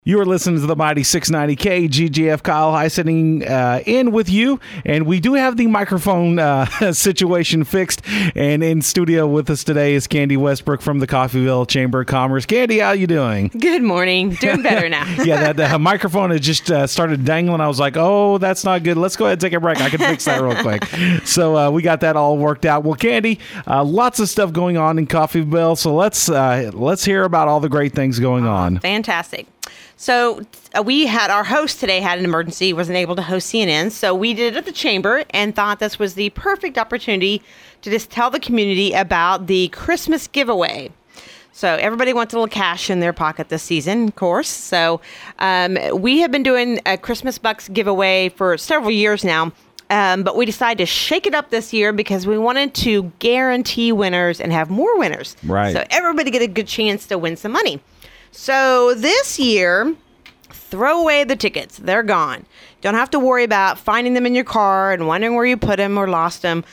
You are listening to the Mighty 690K GGF. Kyle High sitting in with you, and we do have the microphone situation fixed. And in studio with us today is Candy Westbrook from the Coffeyville Chamber of Commerce. Candy, how you doing? Good morning. Doing better now. Yeah, that microphone had just started dangling. I was like, oh, that's not good. Let's go ahead and take a break. I can fix that real quick. So we got that all worked out. Well, Candy, lots of stuff going on in Coffeyville. So let's hear about all the great things going on. Fantastic. So we had our host today had an emergency, wasn't able to host CNN. So we did it at the chamber and thought this was the perfect opportunity to just tell the community about the Christmas giveaway. So everybody wants a little cash in their pocket this season, of course. So we have been doing a Christmas Bucks giveaway for several years now. But we decided to shake it up this year because we wanted to guarantee winners and have more winners. Right. So everybody get a good chance to win some money. So this year, throw away the tickets. They're gone. Don't have to worry about finding them in your car and wondering where you put them or lost them.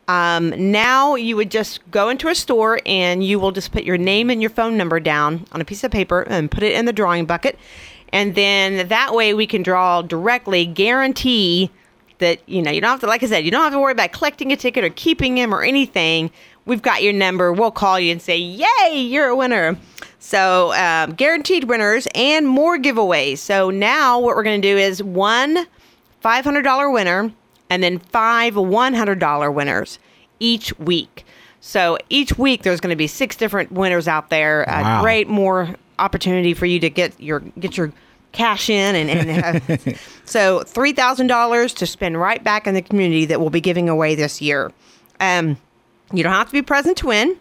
Now you would just go into a store and you will just put your name and your phone number down on a piece of paper and put it in the drawing bucket. And then that way we can draw directly, guarantee that, you don't have to, like I said, you don't have to worry about collecting a ticket or keeping them or anything. We've got your number. We'll call you and say, yay, you're a winner. So guaranteed winners and more giveaways. So now what we're going to do is one $500 winner and then 5 $100 winners each week. So each week there's going to be 6 different winners out there. Wow. Great more opportunity for you to get your cash in and so $3,000 to spend right back in the community that we'll be giving away this year. You don't have to be present to win.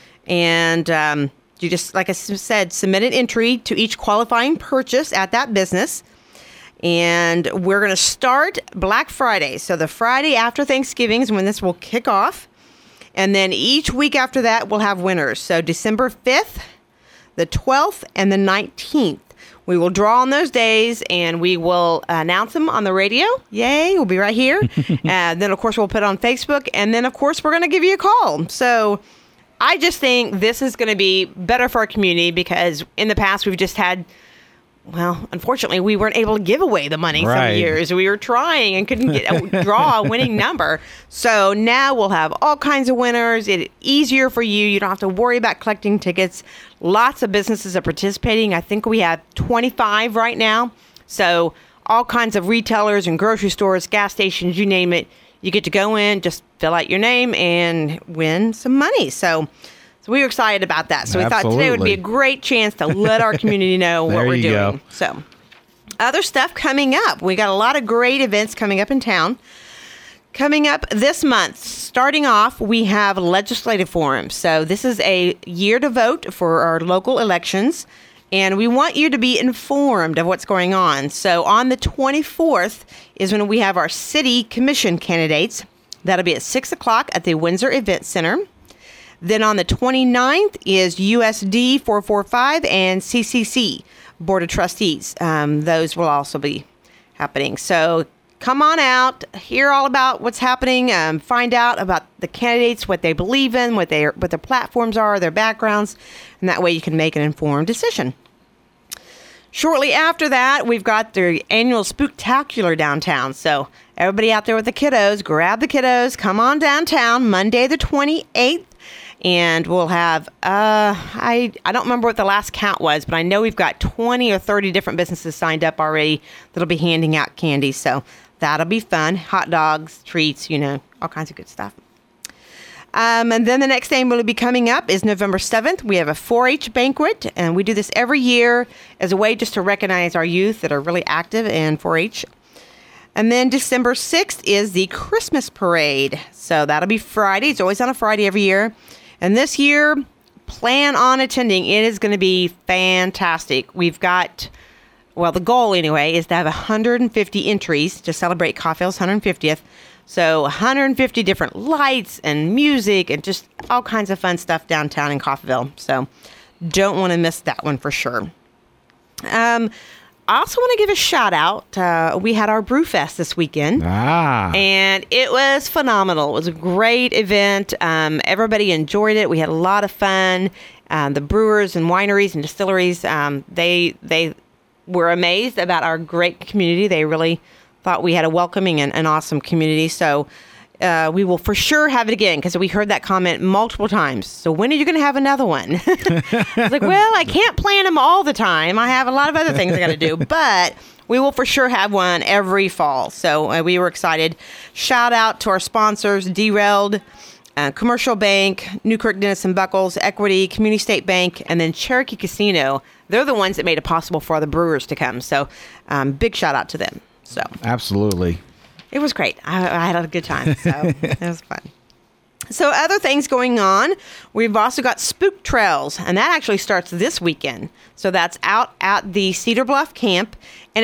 And you just, like I said, submit an entry to each qualifying purchase at that business. And we're going to start Black Friday. So the Friday after Thanksgiving is when this will kick off. And then each week after that, we'll have winners. So December 5th, the 12th, and the 19th. We will draw on those days, and we will announce them on the radio. Yay, we'll be right here. And then, of course, we'll put it on Facebook. And then, of course, we're going to give you a call. So I just think this is going to be better for our community because in the past we've just had, well, unfortunately, we weren't able to give away the money some years. We were trying and couldn't draw a winning number. So now we'll have all kinds of winners. It's easier for you. You don't have to worry about collecting tickets. Lots of businesses are participating. I think we have 25 right now. So all kinds of retailers and grocery stores, gas stations, you name it. You get to go in, just fill out your name and win some money. So we were excited about that. So we thought today would be a great chance to let our community know what we're doing. Go. So other stuff coming up. We got a lot of great events coming up in town. Coming up this month, starting off, we have legislative forums. So this is a year to vote for our local elections. And we want you to be informed of what's going on. So on the 24th is when we have our city commission candidates. That'll be at 6 o'clock at the Windsor Event Center. Then on the 29th is USD 445 and CCC Board of Trustees. Those will also be happening. So come on out, hear all about what's happening, find out about the candidates, what they believe in, what their platforms are, their backgrounds, and that way you can make an informed decision. Shortly after that, we've got the annual Spooktacular downtown. So everybody out there with the kiddos, grab the kiddos, come on downtown Monday the 28th. And we'll have, I don't remember what the last count was, but I know we've got 20 or 30 different businesses signed up already that'll be handing out candy. So that'll be fun. Hot dogs, treats, all kinds of good stuff. And then the next thing will be coming up is November 7th. We have a 4-H banquet, and we do this every year as a way just to recognize our youth that are really active in 4-H. And then December 6th is the Christmas parade. So that'll be Friday. It's always on a Friday every year. And this year, plan on attending. It is going to be fantastic. We've got, well, the goal anyway is to have 150 entries to celebrate Coffeyville's 150th. So 150 different lights and music and just all kinds of fun stuff downtown in Coffeyville. So don't want to miss that one for sure. I also want to give a shout out. We had our Brew Fest this weekend. And it was phenomenal. It was a great event. Everybody enjoyed it. We had a lot of fun. The brewers and wineries and distilleries, they were amazed about our great community. They really thought we had a welcoming and awesome community. So we will for sure have it again, because we heard that comment multiple times. So when are you going to have another one? I was like, well, I can't plan them all the time. I have a lot of other things I got to do, but we will for sure have one every fall. So we were excited. Shout out to our sponsors, Derailed, Commercial Bank, Newkirk, Denison Buckles, Equity, Community State Bank, and then Cherokee Casino. They're the ones that made it possible for the brewers to come. So big shout out to them. So Absolutely. it was great. I had a good time. So it was fun. So other things going on. We've also got Spook Trails, and that actually starts this weekend. So that's out at the Cedar Bluff camp, and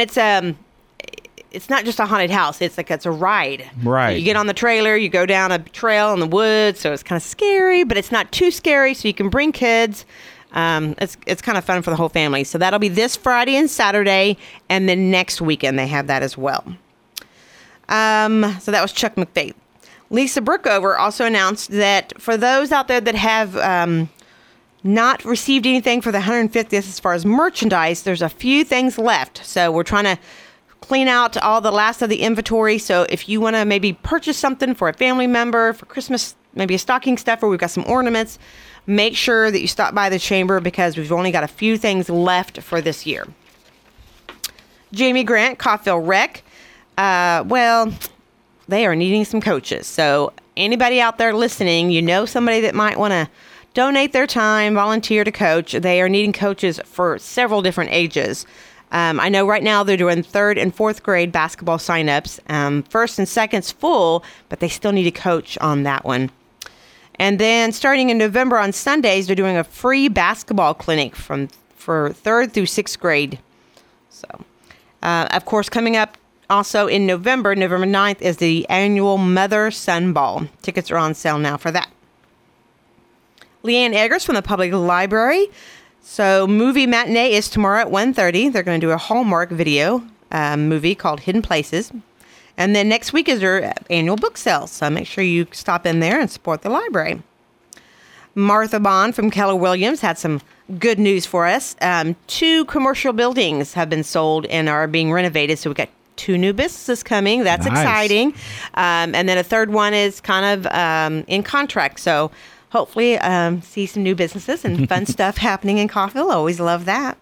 it's not just a haunted house. It's a ride. Right. So you get on the trailer, you go down a trail in the woods. So it's kind of scary, but it's not too scary. So you can bring kids. It's kind of fun for the whole family. So that'll be this Friday and Saturday, and then next weekend they have that as well. So that was Chuck McFate. Lisa Brookover also announced that for those out there that have not received anything for the 150th as far as merchandise, there's a few things left. So we're trying to clean out all the last of the inventory. So if you want to maybe purchase something for a family member for Christmas, maybe a stocking stuffer, we've got some ornaments, make sure that you stop by the chamber, because we've only got a few things left for this year. Jamie Grant, Coffeyville Rec. Well, they are needing some coaches. So anybody out there listening, you know somebody that might want to donate their time, volunteer to coach. They are needing coaches for several different ages. I know right now they're doing 3rd and 4th grade basketball signups. 1st and 2nd's full, but they still need a coach on that one. And then starting in November on Sundays, they're doing a free basketball clinic for 3rd through 6th grade. So, of course, coming up also in November 9th, is the annual Mother-Son Ball. Tickets are on sale now for that. Leanne Eggers from the Public Library. So movie matinee is tomorrow at 1:30. They're going to do a Hallmark video movie called Hidden Places. And then next week is their annual book sale. So make sure you stop in there and support the library. Martha Bond from Keller Williams had some good news for us. 2 commercial buildings have been sold and are being renovated. So we've got 2 new businesses coming. That's Nice. exciting. And then a 3rd one is kind of in contract. So hopefully see some new businesses and fun stuff happening in Coffeyville. Always love that.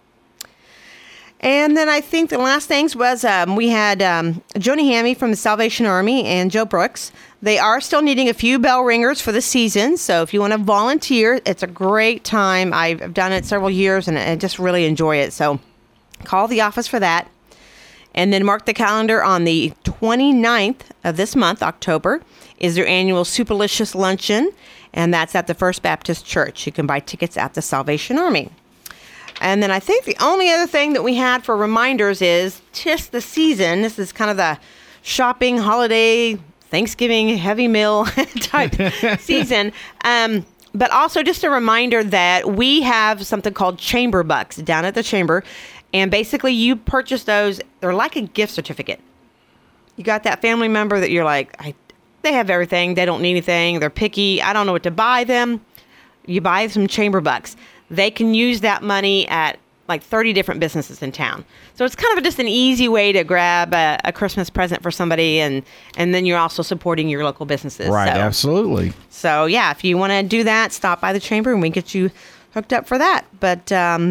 And then I think the last things was we had Joni Hammy from the Salvation Army and Joe Brooks. They are still needing a few bell ringers for the season. So if you want to volunteer, it's a great time. I've done it several years and I just really enjoy it. So call the office for that. And then mark the calendar on the 29th of this month, October, is their annual Superlicious Luncheon. And that's at the First Baptist Church. You can buy tickets at the Salvation Army. And then I think the only other thing that we had for reminders is 'tis the season. This is kind of the shopping, holiday, Thanksgiving, heavy meal type season. But also just a reminder that we have something called Chamber Bucks down at the Chamber. And basically you purchase those. They're like a gift certificate. You got that family member that you're like, they have everything. They don't need anything. They're picky. I don't know what to buy them. You buy some Chamber Bucks. They can use that money at like 30 different businesses in town. So it's kind of just an easy way to grab a Christmas present for somebody, and then you're also supporting your local businesses. Right, so, absolutely. So yeah, if you want to do that, stop by the Chamber and we get you hooked up for that. But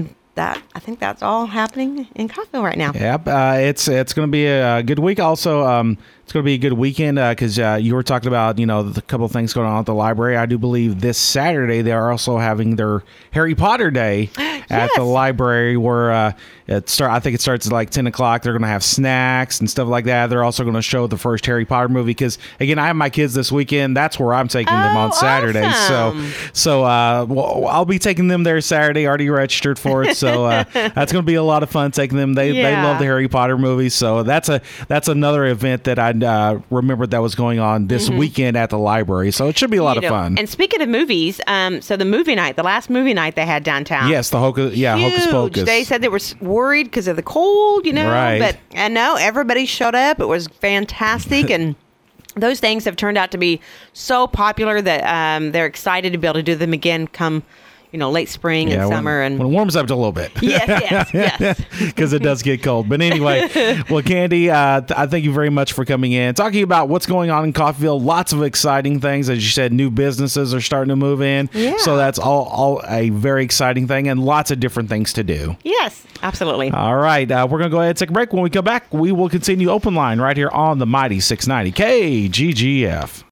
I think that's all happening in Coffeyville right now. Yep, it's going to be a good week. Also, it's going to be a good weekend because you were talking about the couple of things going on at the library. I do believe this Saturday they are also having their Harry Potter Day at the library, where I think it starts at like 10 o'clock. They're going to have snacks and stuff like that. They're also going to show the first Harry Potter movie because, again, I have my kids this weekend. That's where I'm taking them on Saturday. Awesome. So I'll be taking them there Saturday. Already registered for it. So that's going to be a lot of fun taking them. They love the Harry Potter movies. So that's another event that I remembered that was going on this weekend at the library. So it should be a lot of fun. And speaking of movies, so the movie night, the last movie night they had downtown. Yes, the Hocus Pocus. They said they were worried because of the cold, Right. But I know everybody showed up. It was fantastic. And those things have turned out to be so popular that they're excited to be able to do them again come late spring and summer. When it warms up a little bit. Yes. Because it does get cold. But anyway, well, Candy, I thank you very much for coming in, talking about what's going on in Coffeyville. Lots of exciting things. As you said, new businesses are starting to move in. Yeah. So that's all a very exciting thing, and lots of different things to do. Yes, absolutely. All right. We're going to go ahead and take a break. When we come back, we will continue Open Line right here on the Mighty 690 KGGF.